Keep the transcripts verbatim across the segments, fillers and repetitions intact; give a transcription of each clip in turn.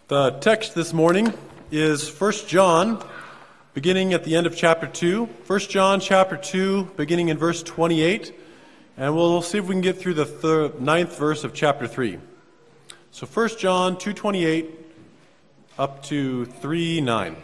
The text this morning is First John, beginning at the end of chapter two. First John chapter two, beginning in verse twenty-eight. And we'll see if we can get through the third, ninth verse of chapter three. So First John two twenty-eight up to three nine.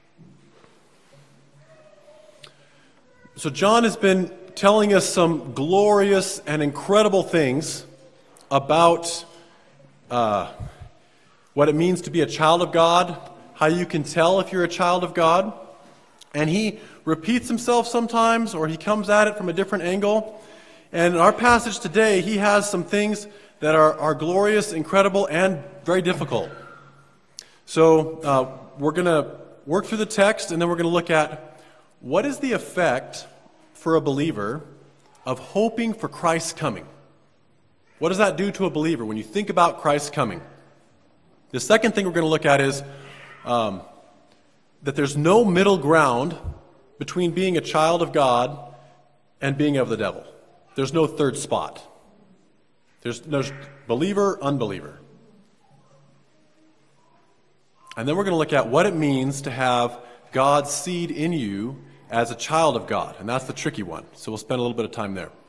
So John has been telling us some glorious and incredible things about uh, what it means to be a child of God, how you can tell if you're a child of God. And he repeats himself sometimes, or he comes at it from a different angle. And in our passage today, he has some things that are, are glorious, incredible, and very difficult. So uh, we're going to work through the text, and then we're going to look at what is the effect for a believer of hoping for Christ's coming. What does that do to a believer when you think about Christ's coming? The second thing we're going to look at is um, that there's no middle ground between being a child of God and being of the devil. There's no third spot. There's no believer, unbeliever. And then we're going to look at what it means to have God's seed in you as a child of God. And that's the tricky one. So we'll spend a little bit of time there.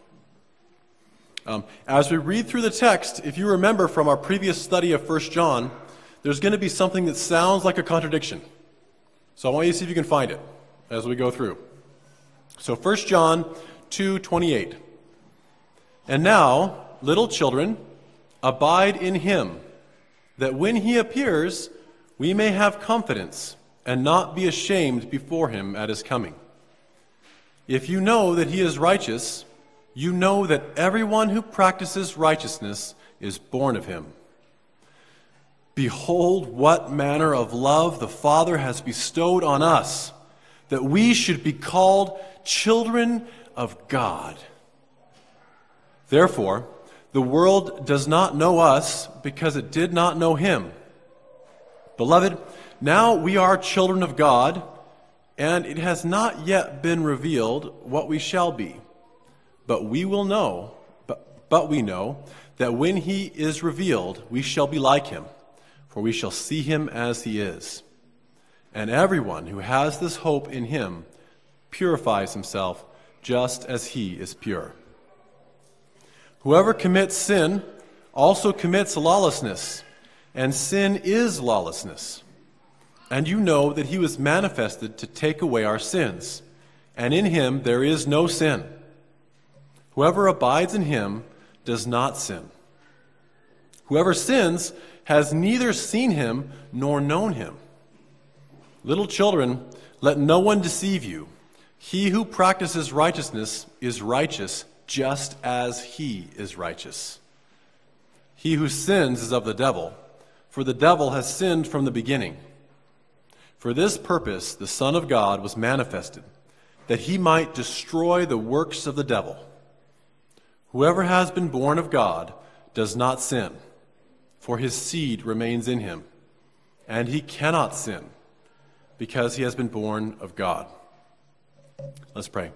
Um, as we read through the text, if you remember from our previous study of First John, there's going to be something that sounds like a contradiction. So I want you to see if you can find it as we go through. So First John two twenty-eight. And now, little children, abide in him, that when he appears, we may have confidence and not be ashamed before him at his coming. If you know that he is righteous, you know that everyone who practices righteousness is born of him. Behold, what manner of love the Father has bestowed on us, that we should be called children of God. Therefore, the world does not know us because it did not know him. Beloved, now we are children of God, and it has not yet been revealed what we shall be. But we will know, but, but we know that when he is revealed, we shall be like him, for we shall see him as he is. And everyone who has this hope in him purifies himself just as he is pure. Whoever commits sin also commits lawlessness, and sin is lawlessness. And you know that he was manifested to take away our sins, and in him there is no sin. Whoever abides in him does not sin. Whoever sins has neither seen him nor known him. Little children, let no one deceive you. He who practices righteousness is righteous just as he is righteous. He who sins is of the devil, for the devil has sinned from the beginning. For this purpose the Son of God was manifested, that he might destroy the works of the devil. Whoever has been born of God does not sin, for his seed remains in him, and he cannot sin, because he has been born of God. Let's pray.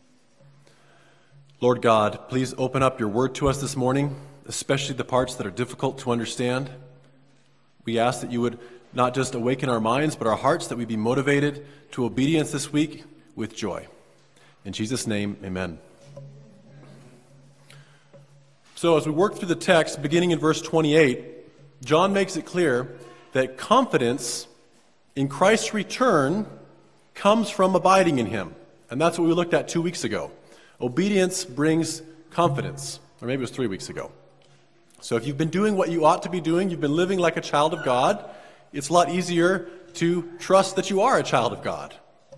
Lord God, please open up your word to us this morning, especially the parts that are difficult to understand. We ask that you would not just awaken our minds, but our hearts, that we be motivated to obedience this week with joy. In Jesus' name, amen. So as we work through the text, beginning in verse twenty-eight, John makes it clear that confidence in Christ's return comes from abiding in him. And that's what we looked at two weeks ago. Obedience brings confidence. Or maybe it was three weeks ago. So if you've been doing what you ought to be doing, you've been living like a child of God, it's a lot easier to trust that you are a child of God.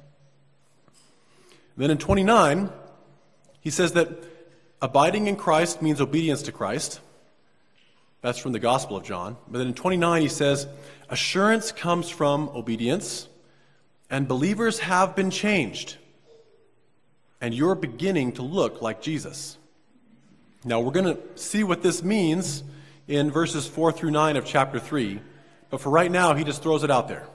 Then in twenty-nine, he says that abiding in Christ means obedience to Christ. That's from the Gospel of John. But then in twenty-nine, he says, assurance comes from obedience, and believers have been changed, and you're beginning to look like Jesus. Now, we're going to see what this means in verses four through nine of chapter three, but for right now, he just throws it out there.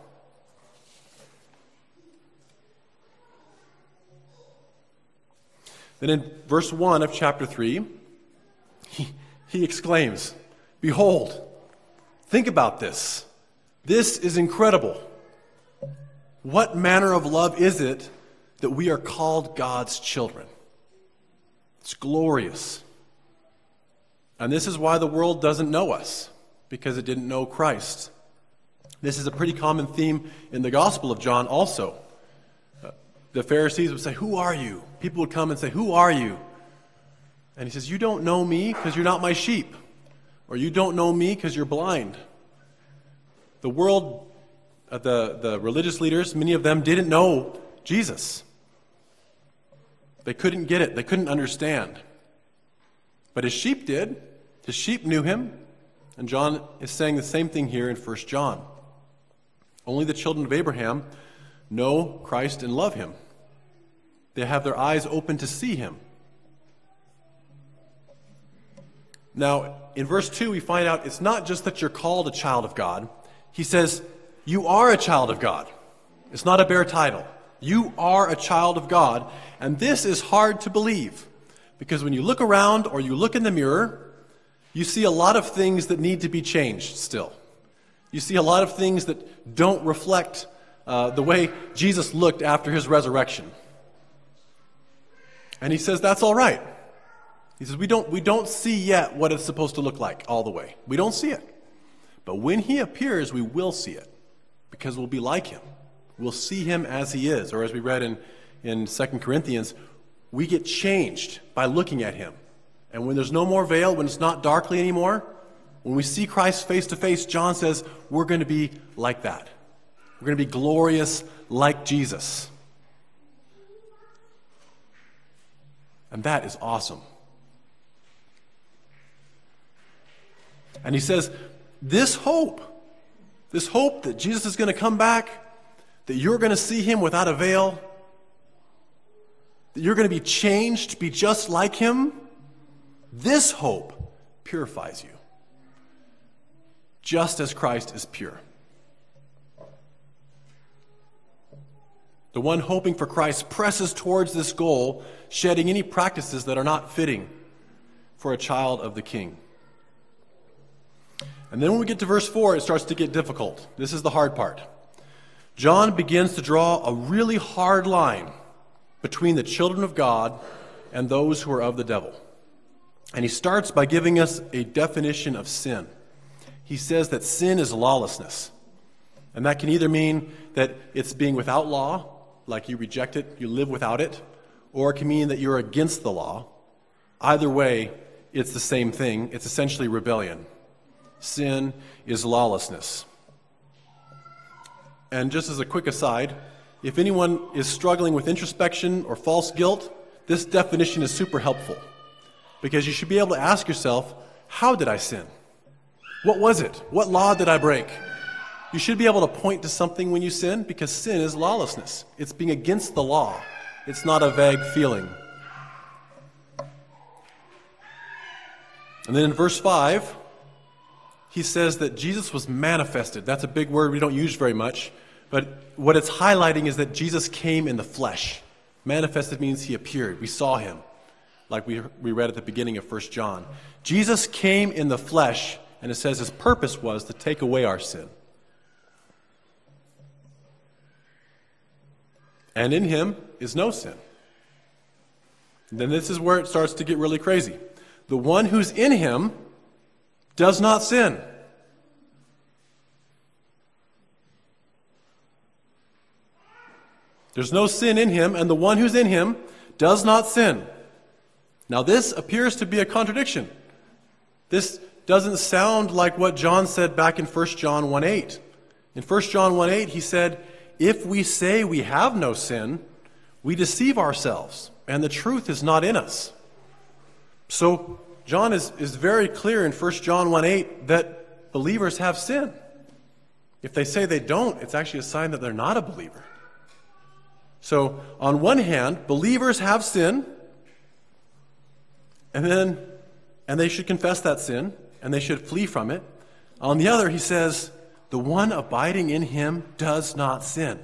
Then in verse one of chapter three, he, he exclaims, behold, think about this. This is incredible. What manner of love is it that we are called God's children? It's glorious. And this is why the world doesn't know us, because it didn't know Christ. This is a pretty common theme in the Gospel of John also. Uh, the Pharisees would say, "Who are you?" People would come and say, "Who are you?" And he says, "You don't know me because you're not my sheep." Or "You don't know me because you're blind." The world, uh, the, the religious leaders, many of them didn't know Jesus. They couldn't get it. They couldn't understand. But his sheep did. His sheep knew him. And John is saying the same thing here in First John. Only the children of Abraham know Christ and love him. They have their eyes open to see him. Now, in verse two, we find out it's not just that you're called a child of God. He says, you are a child of God. It's not a bare title. You are a child of God. And this is hard to believe, because when you look around or you look in the mirror, you see a lot of things that need to be changed still. You see a lot of things that don't reflect uh, the way Jesus looked after his resurrection. And he says that's all right. He says we don't, we don't see yet what it's supposed to look like all the way. We don't see it. But when he appears, we will see it, because we'll be like him. We'll see him as he is. Or as we read in, in Second Corinthians, we get changed by looking at him. And when there's no more veil, when it's not darkly anymore, when we see Christ face to face, John says we're going to be like that. We're going to be glorious like Jesus. And that is awesome. And he says, this hope, this hope that Jesus is going to come back, that you're going to see him without a veil, that you're going to be changed to be just like him, this hope purifies you, just as Christ is pure. The one hoping for Christ presses towards this goal, shedding any practices that are not fitting for a child of the King. And then when we get to verse four, it starts to get difficult. This is the hard part. John begins to draw a really hard line between the children of God and those who are of the devil. And he starts by giving us a definition of sin. He says that sin is lawlessness. And that can either mean that it's being without law, like you reject it, you live without it, or it can mean that you're against the law. Either way, it's the same thing. It's essentially rebellion. Sin is lawlessness. And just as a quick aside, if anyone is struggling with introspection or false guilt, this definition is super helpful. Because you should be able to ask yourself, how did I sin? What was it? What law did I break? You should be able to point to something when you sin, because sin is lawlessness. It's being against the law. It's not a vague feeling. And then in verse five, he says that Jesus was manifested. That's a big word we don't use very much. But what it's highlighting is that Jesus came in the flesh. Manifested means he appeared. We saw him, like we, we read at the beginning of First John. Jesus came in the flesh, and it says his purpose was to take away our sin. And in him is no sin. And then this is where it starts to get really crazy. The one who's in him does not sin. There's no sin in him, and the one who's in him does not sin. Now this appears to be a contradiction. This doesn't sound like what John said back in First John one eight. In First John one eight, he said, if we say we have no sin, we deceive ourselves, and the truth is not in us. So John is, is very clear in First John one eight that believers have sin. If they say they don't, it's actually a sign that they're not a believer. So on one hand, believers have sin, and then and they should confess that sin, and they should flee from it. On the other, he says, the one abiding in him does not sin.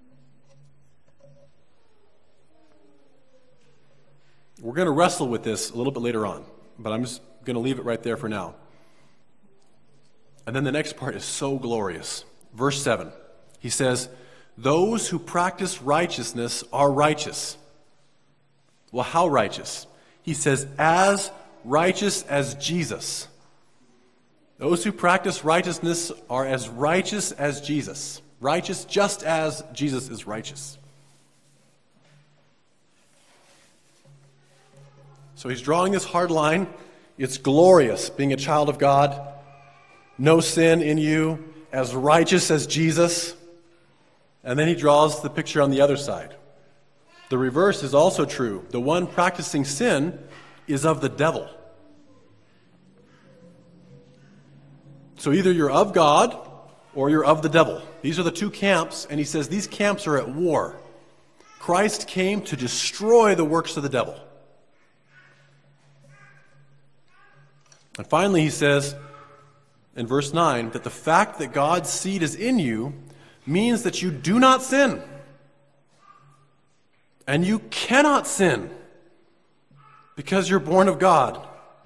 We're going to wrestle with this a little bit later on, but I'm just going to leave it right there for now. And then the next part is so glorious. Verse seven, he says, those who practice righteousness are righteous. Well, how righteous? He says, as righteous as Jesus. Those who practice righteousness are as righteous as Jesus. Righteous just as Jesus is righteous. So he's drawing this hard line. It's glorious being a child of God. No sin in you, as righteous as Jesus. And then he draws the picture on the other side. The reverse is also true. The one practicing sin is of the devil. So either you're of God or you're of the devil. These are the two camps, and he says these camps are at war. Christ came to destroy the works of the devil. And finally, he says in verse nine that the fact that God's seed is in you means that you do not sin. And you cannot sin because you're born of God.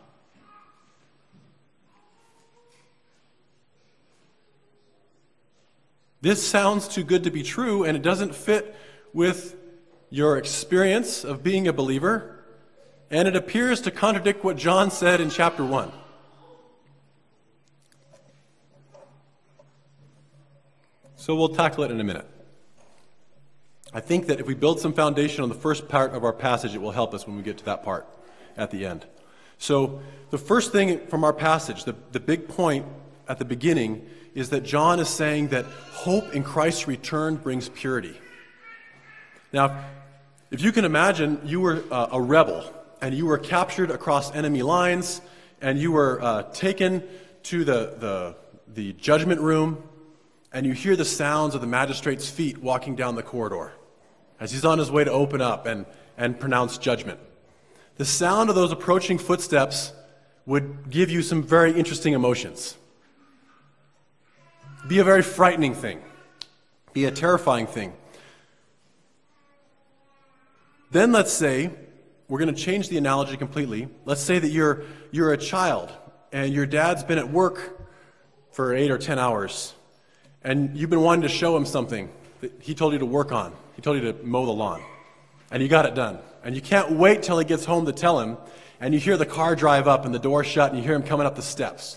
This sounds too good to be true, and it doesn't fit with your experience of being a believer, and it appears to contradict what John said in chapter one. So we'll tackle it in a minute. I think that if we build some foundation on the first part of our passage, it will help us when we get to that part at the end. So the first thing from our passage, the, the big point at the beginning, is that John is saying that hope in Christ's return brings purity. Now, if you can imagine, you were uh, a rebel, and you were captured across enemy lines, and you were uh, taken to the, the, the judgment room, and you hear the sounds of the magistrate's feet walking down the corridor as he's on his way to open up and, and pronounce judgment. The sound of those approaching footsteps would give you some very interesting emotions. Be a very frightening thing. Be a terrifying thing. Then let's say, we're going to change the analogy completely. Let's say that you're, you're a child and your dad's been at work for eight or ten hours. And you've been wanting to show him something that he told you to work on. He told you to mow the lawn. And you got it done. And you can't wait till he gets home to tell him. And you hear the car drive up and the door shut and you hear him coming up the steps.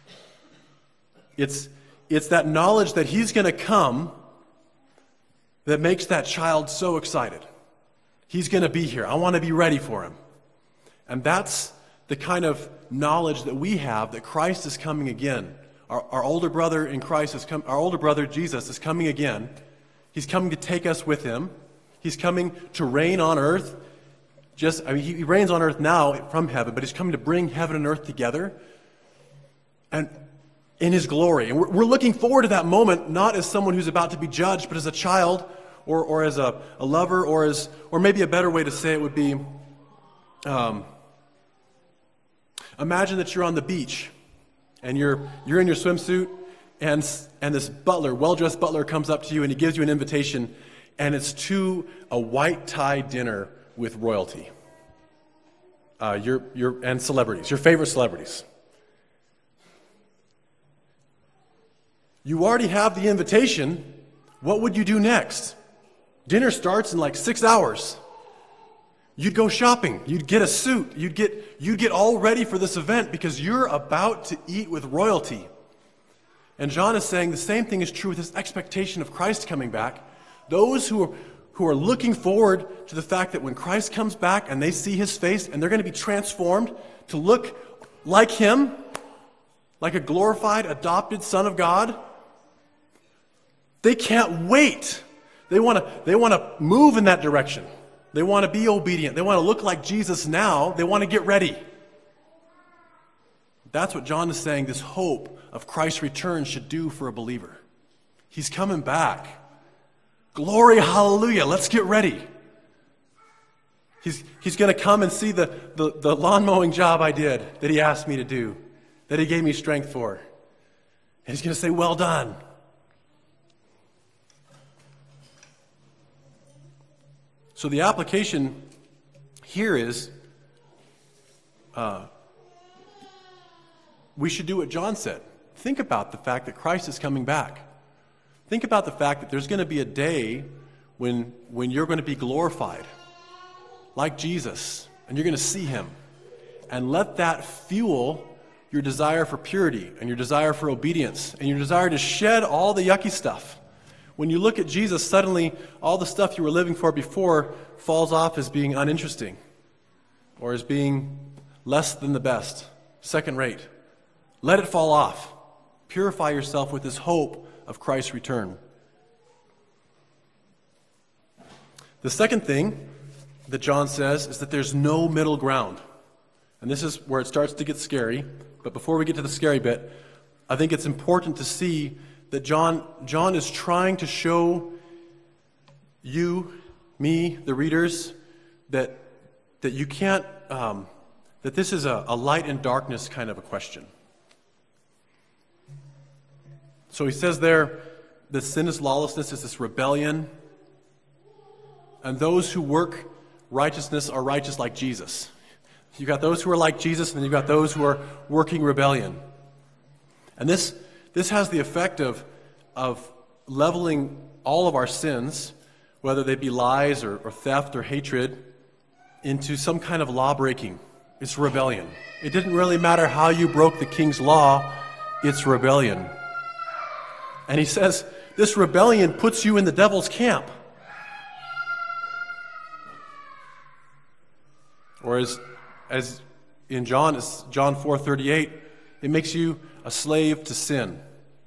It's, it's that knowledge that he's going to come that makes that child so excited. He's going to be here. I want to be ready for him. And that's the kind of knowledge that we have, that Christ is coming again. Our, our older brother in Christ is come, our older brother Jesus is coming again. He's coming to take us with him. He's coming to reign on earth. Just, I mean, he, he reigns on earth now from heaven, but he's coming to bring heaven and earth together, and in his glory. And we're, we're looking forward to that moment, not as someone who's about to be judged, but as a child, or, or as a, a lover, or as, or maybe a better way to say it would be, um, imagine that you're on the beach. And you're you're in your swimsuit, and and this butler, well-dressed butler, comes up to you and he gives you an invitation, and it's to a white tie dinner with royalty. Uh, your your and celebrities, your favorite celebrities. You already have the invitation. What would you do next? Dinner starts in like six hours. You'd go shopping. You'd get a suit. You'd get, you'd get all ready for this event because you're about to eat with royalty. And John is saying the same thing is true with this expectation of Christ coming back. Those who are, who are looking forward to the fact that when Christ comes back and they see his face and they're going to be transformed to look like him, like a glorified, adopted Son of God, they can't wait. They want to, they want to move in that direction. They want to be obedient. They want to look like Jesus now. They want to get ready. That's what John is saying this hope of Christ's return should do for a believer. He's coming back. Glory, hallelujah. Let's get ready. He's, he's going to come and see the, the, the lawn mowing job I did that he asked me to do, that he gave me strength for. And he's going to say, well done. So the application here is uh, we should do what John said. Think about the fact that Christ is coming back. Think about the fact that there's going to be a day when, when you're going to be glorified, like Jesus, and you're going to see him. And let that fuel your desire for purity and your desire for obedience and your desire to shed all the yucky stuff. When you look at Jesus, suddenly all the stuff you were living for before falls off as being uninteresting or as being less than the best, second rate. Let it fall off. Purify yourself with this hope of Christ's return. The second thing that John says is that there's no middle ground. And this is where it starts to get scary. But before we get to the scary bit, I think it's important to see that John, John is trying to show you, me, the readers, that, that you can't, um, that this is a, a light and darkness kind of a question. So he says there that sin is lawlessness, is this rebellion. And those who work righteousness are righteous like Jesus. You've got those who are like Jesus, and then you've got those who are working rebellion. And this this has the effect of, of leveling all of our sins, whether they be lies or, or theft or hatred, into some kind of law-breaking. It's rebellion. It didn't really matter how you broke the king's law, it's rebellion. And he says, this rebellion puts you in the devil's camp. Or as As in John, it's John four thirty-eight, it makes you a slave to sin.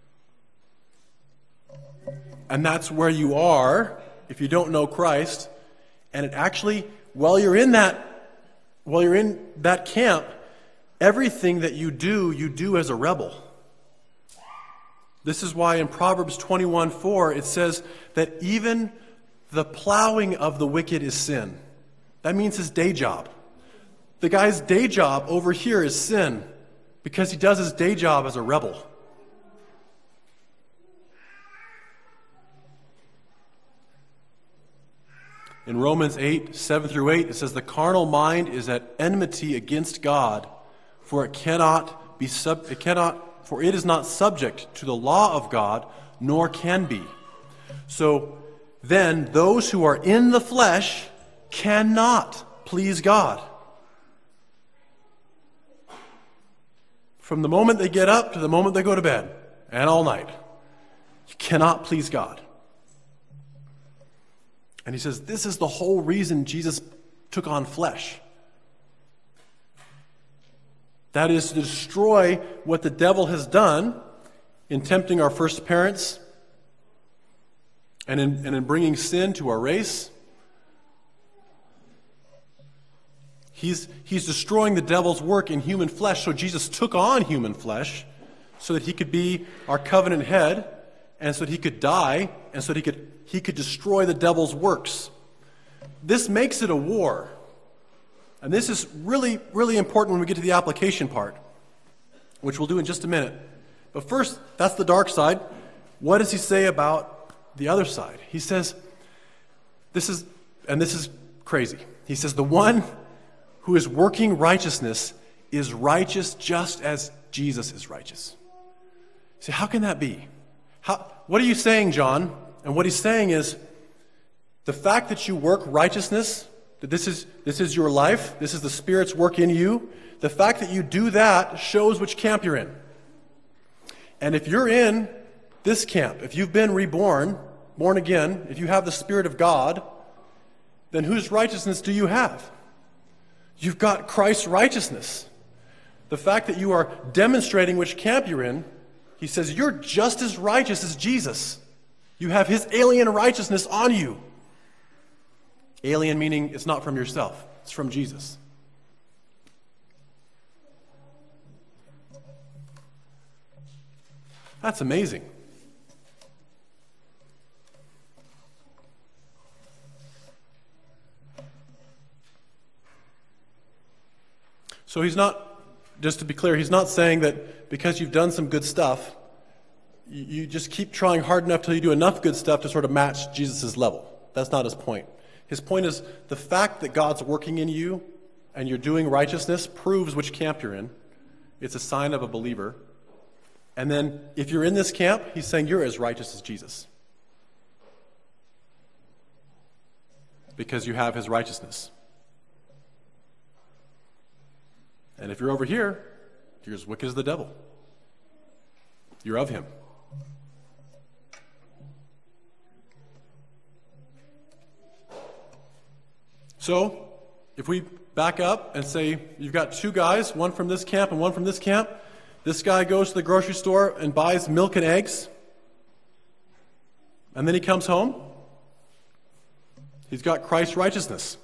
And that's where you are if you don't know Christ. And it actually, while you're in that, while you're in that camp, everything that you do, you do as a rebel. This is why in Proverbs twenty-one four it says that even the plowing of the wicked is sin. That means his day job. The guy's day job over here is sin because he does his day job as a rebel. In Romans eight, seven through eight, it says, the carnal mind is at enmity against God, for it cannot be sub it cannot for it is not subject to the law of God, nor can be. So then those who are in the flesh cannot please God. From the moment they get up to the moment they go to bed, and all night, you cannot please God. And he says, this is the whole reason Jesus took on flesh. That is to destroy what the devil has done in tempting our first parents and in, and in bringing sin to our race. He's, he's destroying the devil's work in human flesh. So Jesus took on human flesh so that he could be our covenant head and so that he could die and so that he could, he could destroy the devil's works. This makes it a war. And this is really, really important when we get to the application part, which we'll do in just a minute. But first, that's the dark side. What does he say about the other side? He says, this is, and this is crazy. He says, the one who is working righteousness is righteous just as Jesus is righteous. See, how can that be? How, what are you saying, John? And what he's saying is, the fact that you work righteousness, that this is, this is your life, this is the Spirit's work in you, the fact that you do that shows which camp you're in. And if you're in this camp, if you've been reborn, born again, if you have the Spirit of God, then whose righteousness do you have? You've got Christ's righteousness. The fact that you are demonstrating which camp you're in, he says, you're just as righteous as Jesus. You have his alien righteousness on you. Alien meaning it's not from yourself, it's from Jesus. That's amazing. So he's not, just to be clear, he's not saying that because you've done some good stuff, you, you just keep trying hard enough till you do enough good stuff to sort of match Jesus' level. That's not his point. His point is the fact that God's working in you and you're doing righteousness proves which camp you're in. It's a sign of a believer. And then if you're in this camp, he's saying you're as righteous as Jesus. because you have his righteousness. And if you're over here, you're as wicked as the devil. You're of him. So, if we back up and say you've got two guys, one from this camp and one from this camp, this guy goes to the grocery store and buys milk and eggs, and then he comes home. He's got Christ's righteousness.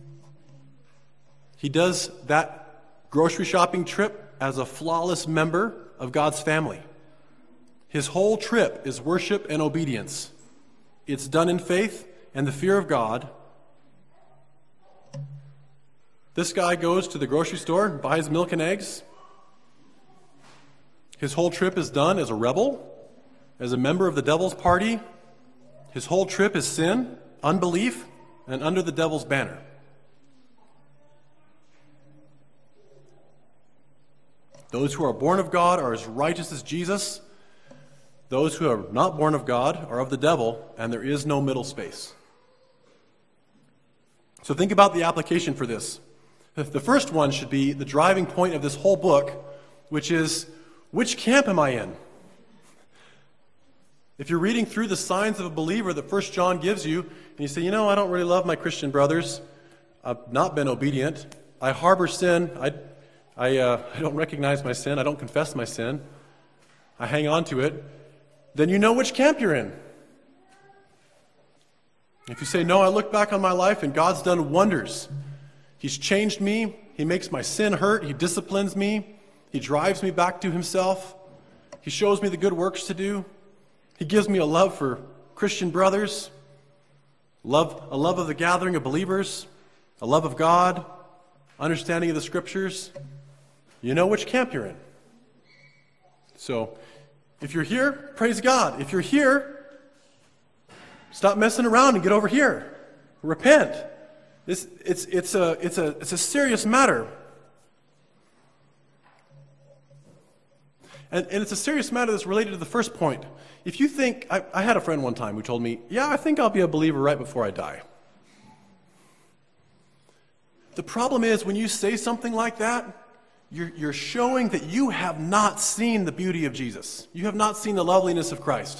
He does that grocery shopping trip as a flawless member of God's family. His whole trip is worship and obedience. It's done in faith and the fear of God. This guy goes to the grocery store and buys milk and eggs. His whole trip is done as a rebel, as a member of the devil's party. His whole trip is sin, unbelief, and under the devil's banner. Those who are born of God are as righteous as Jesus. Those who are not born of God are of the devil, and there is no middle space. So think about the application for this. The first one should be the driving point of this whole book, which is, which camp am I in? If you're reading through the signs of a believer that First John gives you, and you say, you know, I don't really love my Christian brothers. I've not been obedient. I harbor sin. I, I, uh, I don't recognize my sin. I don't confess my sin. I hang on to it. Then you know which camp you're in. If you say, no, I look back on my life and God's done wonders. He's changed me. He makes my sin hurt. He disciplines me. He drives me back to himself. He shows me the good works to do. He gives me a love for Christian brothers, love, a love of the gathering of believers, a love of God, understanding of the Scriptures. You know which camp you're in. So, if you're here, praise God. If you're here, stop messing around and get over here. Repent. This, it's, it's, a, it's, a, it's a serious matter. And, and it's a serious matter that's related to the first point. If you think, I, I had a friend one time who told me, yeah, I think I'll be a believer right before I die. The problem is when you say something like that, you're, you're showing that you have not seen the beauty of Jesus. You have not seen the loveliness of Christ.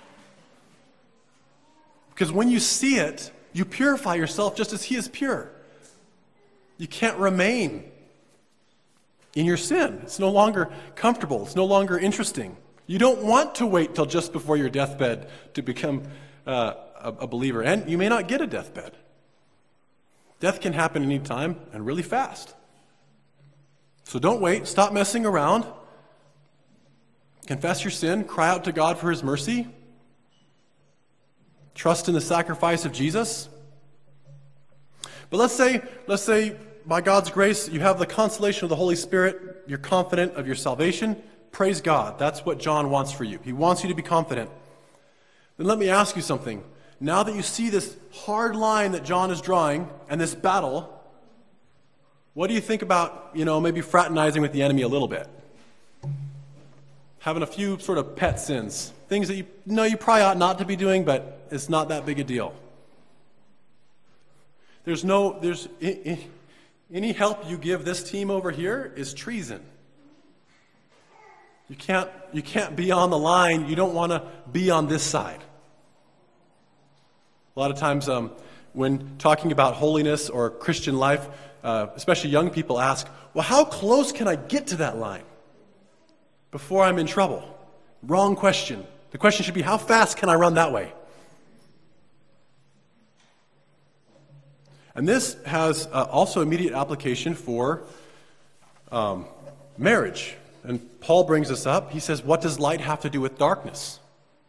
Because when you see it, you purify yourself just as he is pure. You can't remain in your sin. It's no longer comfortable. It's no longer interesting. You don't want to wait till just before your deathbed to become uh, a, a believer. And you may not get a deathbed. Death can happen any time and really fast. So don't wait. Stop messing around. Confess your sin. Cry out to God for his mercy. Trust in the sacrifice of Jesus. But let's say, let's say, by God's grace, you have the consolation of the Holy Spirit. You're confident of your salvation. Praise God. That's what John wants for you. He wants you to be confident. Then let me ask you something. Now that you see this hard line that John is drawing and this battle, what do you think about, you know, maybe fraternizing with the enemy a little bit? Having a few sort of pet sins. Things that you know you probably ought not to be doing, but it's not that big a deal. There's no, there's, any help you give this team over here is treason. You can't, you can't be on the line. You don't want to be on this side. A lot of times um, when talking about holiness or Christian life, uh, especially young people ask, well, how close can I get to that line before I'm in trouble? Wrong question. The question should be, how fast can I run that way? And this has uh, also immediate application for um, marriage. And Paul brings this up. He says, what does light have to do with darkness?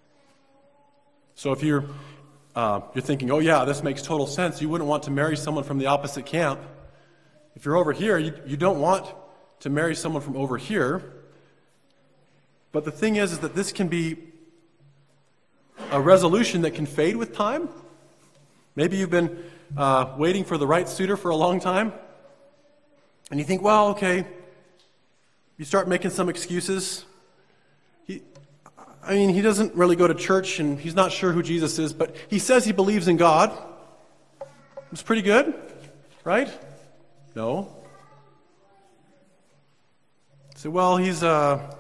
So if you're, uh, you're thinking, oh yeah, this makes total sense. You wouldn't want to marry someone from the opposite camp. If you're over here, you, you don't want to marry someone from over here. But the thing is, is that this can be a resolution that can fade with time. Maybe you've been uh, waiting for the right suitor for a long time. And you think, well, okay. You start making some excuses. He, I mean, he doesn't really go to church, and he's not sure who Jesus is, but he says he believes in God. It's pretty good, right? No. So, well, he's uh,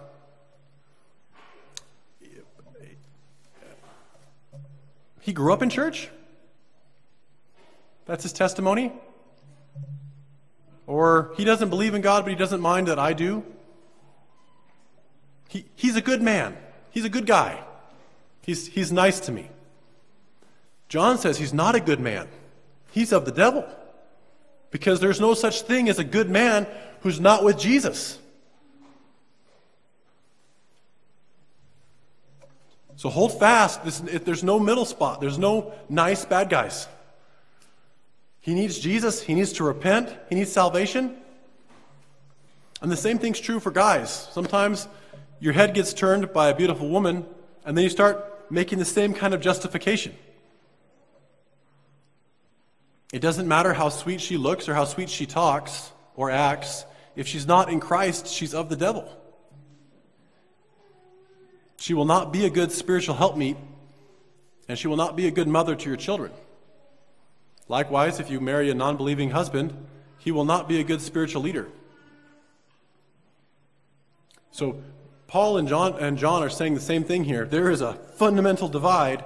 he grew up in church. That's his testimony. Or he doesn't believe in God, but he doesn't mind that I do. He, he's a good man. He's a good guy. He's, he's nice to me. John says he's not a good man. He's of the devil. Because there's no such thing as a good man who's not with Jesus. So hold fast. This, there's no middle spot. There's no nice bad guys. He needs Jesus. He needs to repent. He needs salvation. And the same thing's true for guys. Sometimes your head gets turned by a beautiful woman, and then you start making the same kind of justification. It doesn't matter how sweet she looks or how sweet she talks or acts. If she's not in Christ, she's of the devil. She will not be a good spiritual helpmeet, and she will not be a good mother to your children. Likewise, if you marry a non-believing husband, he will not be a good spiritual leader. So Paul and John and John are saying the same thing here. There is a fundamental divide.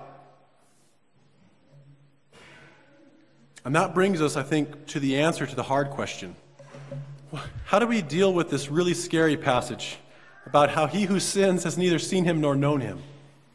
And that brings us, I think, to the answer to the hard question. How do we deal with this really scary passage about how he who sins has neither seen him nor known him?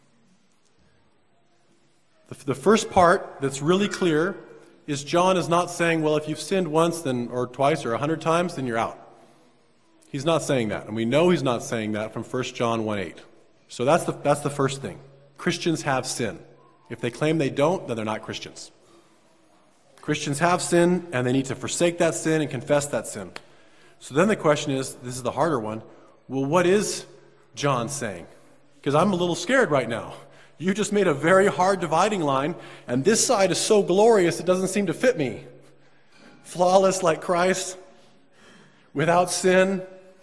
The, the first part that's really clear is John is not saying, well, if you've sinned once then or twice or a hundred times, then you're out. He's not saying that. And we know he's not saying that from First John one eight. So that's the, that's the first thing. Christians have sin. If they claim they don't, then they're not Christians. Christians have sin, and they need to forsake that sin and confess that sin. So then the question is, this is the harder one, well, what is John saying? Because I'm a little scared right now. You just made a very hard dividing line, and this side is so glorious it doesn't seem to fit me. Flawless like Christ, without sin.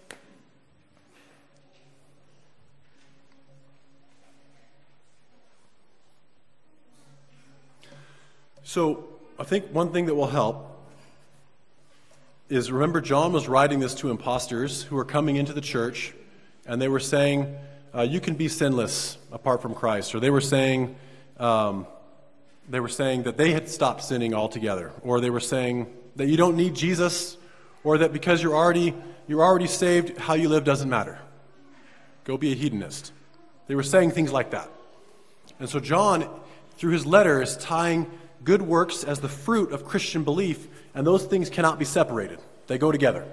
So I think one thing that will help is, remember, John was writing this to imposters who were coming into the church, and they were saying, uh, you can be sinless apart from Christ. Or they were saying, um, they were saying that they had stopped sinning altogether. Or they were saying that you don't need Jesus, or that because you're already, you're already saved, how you live doesn't matter. Go be a hedonist. They were saying things like that. And so John, through his letter, is tying good works as the fruit of Christian belief, and those things cannot be separated. They go together.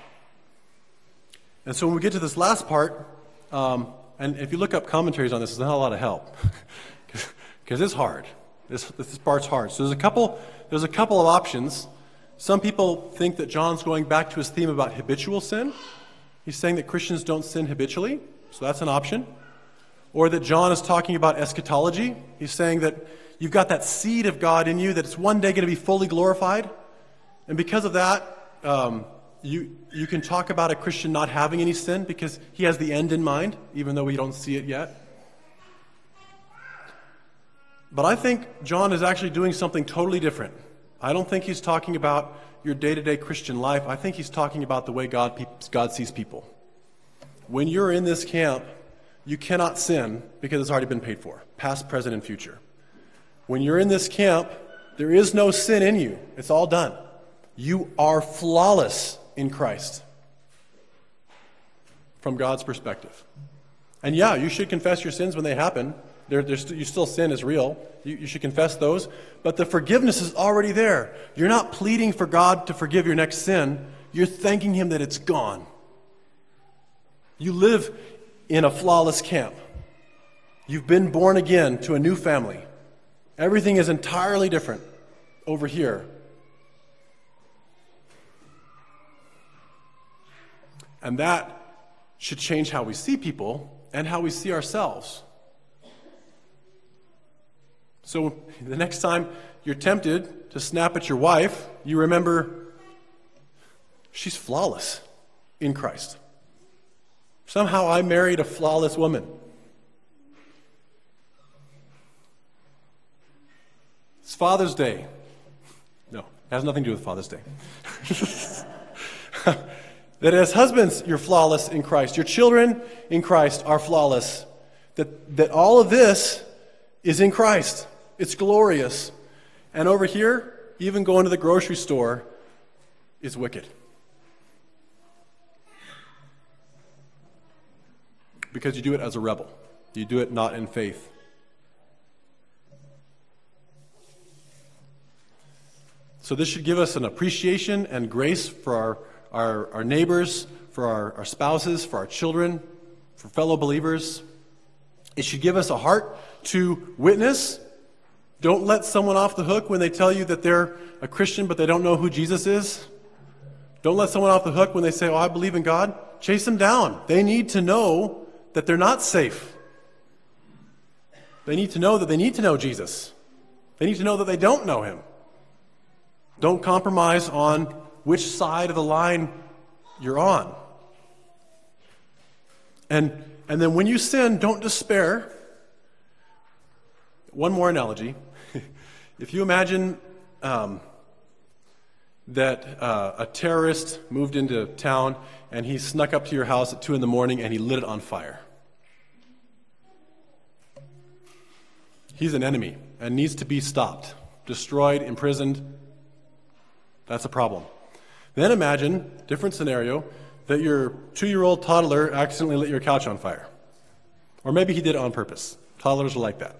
And so when we get to this last part, um, and if you look up commentaries on this, there's not a lot of help, because it's hard. This, this part's hard. So there's a couple. There's a couple of options. Some people think that John's going back to his theme about habitual sin. He's saying that Christians don't sin habitually, so that's an option. Or that John is talking about eschatology. He's saying that you've got that seed of God in you that it's one day going to be fully glorified. And because of that, um, you you can talk about a Christian not having any sin because he has the end in mind, even though we don't see it yet. But I think John is actually doing something totally different. I don't think he's talking about your day-to-day Christian life. I think he's talking about the way God, pe- God sees people. When you're in this camp, you cannot sin because it's already been paid for, past, present, and future. When you're in this camp, there is no sin in you. It's all done. You are flawless in Christ from God's perspective. And yeah, you should confess your sins when they happen. There, there's, you still sin is real. You, you should confess those. But the forgiveness is already there. You're not pleading for God to forgive your next sin. You're thanking Him that it's gone. You live in a flawless camp. You've been born again to a new family. Everything is entirely different over here. And that should change how we see people and how we see ourselves. So the next time you're tempted to snap at your wife, you remember she's flawless in Christ. Somehow I married a flawless woman. It's Father's Day. No. has nothing to do with Father's Day. That as husbands, you're flawless in Christ. Your children in Christ are flawless. That, that all of this is in Christ. It's glorious. And over here, even going to the grocery store is wicked. Because you do it as a rebel. You do it not in faith. So this should give us an appreciation and grace for our, our, our neighbors, for our, our spouses, for our children, for fellow believers. It should give us a heart to witness. Don't let someone off the hook when they tell you that they're a Christian but they don't know who Jesus is. Don't let someone off the hook when they say, oh, I believe in God. Chase them down. They need to know that they're not safe. They need to know that they need to know Jesus. They need to know that they don't know him. Don't compromise on which side of the line you're on. And, and then when you sin, don't despair. One more analogy. If you imagine um, that uh, a terrorist moved into town and he snuck up to your house at two in the morning and he lit it on fire. He's an enemy and needs to be stopped, destroyed, imprisoned. That's a problem. Then imagine, different scenario, that your two-year-old toddler accidentally lit your couch on fire. Or maybe he did it on purpose. Toddlers are like that.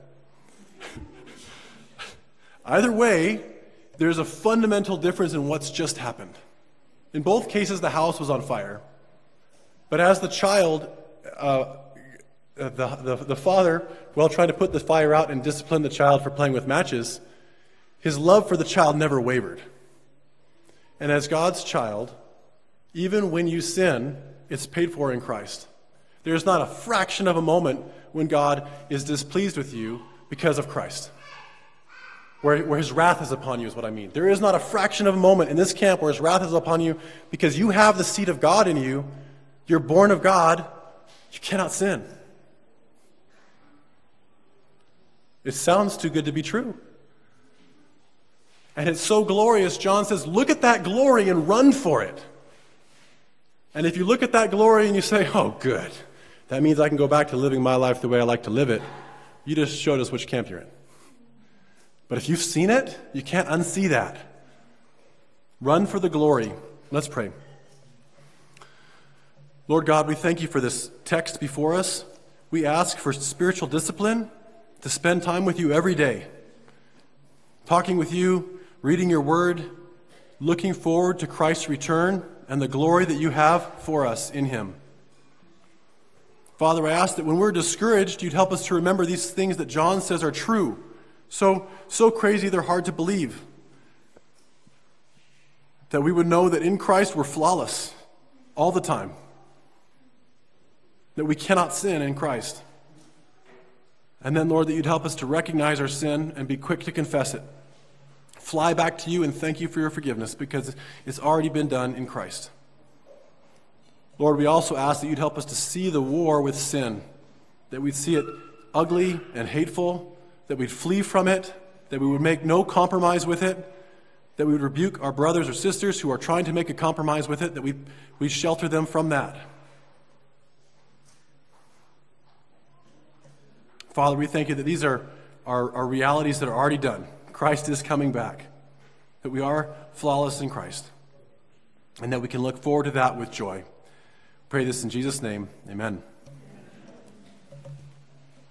Either way, there's a fundamental difference in what's just happened. In both cases, the house was on fire. But as the child, uh, the, the, the father, while trying to put the fire out and discipline the child for playing with matches, his love for the child never wavered. And as God's child, even when you sin, it's paid for in Christ. There's not a fraction of a moment when God is displeased with you because of Christ. Where, where his wrath is upon you is what I mean. There is not a fraction of a moment in this camp where his wrath is upon you because you have the seed of God in you. You're born of God. You cannot sin. It sounds too good to be true. And it's so glorious, John says, look at that glory and run for it. And if you look at that glory and you say, oh, good, that means I can go back to living my life the way I like to live it, you just showed us which camp you're in. But if you've seen it, you can't unsee that. Run for the glory. Let's pray. Lord God, we thank you for this text before us. We ask for spiritual discipline to spend time with you every day, talking with you, reading your word, looking forward to Christ's return and the glory that you have for us in him. Father, I ask that when we're discouraged, you'd help us to remember these things that John says are true. So, so crazy they're hard to believe. That we would know that in Christ we're flawless all the time. That we cannot sin in Christ. And then, Lord, that you'd help us to recognize our sin and be quick to confess it. Fly back to you and thank you for your forgiveness because it's already been done in Christ. Lord, we also ask that you'd help us to see the war with sin. That we'd see it ugly and hateful, that we'd flee from it, that we would make no compromise with it, that we would rebuke our brothers or sisters who are trying to make a compromise with it, that we we shelter them from that. Father, we thank you that these are, are, are realities that are already done. Christ is coming back, that we are flawless in Christ, and that we can look forward to that with joy. Pray this in Jesus' name. Amen.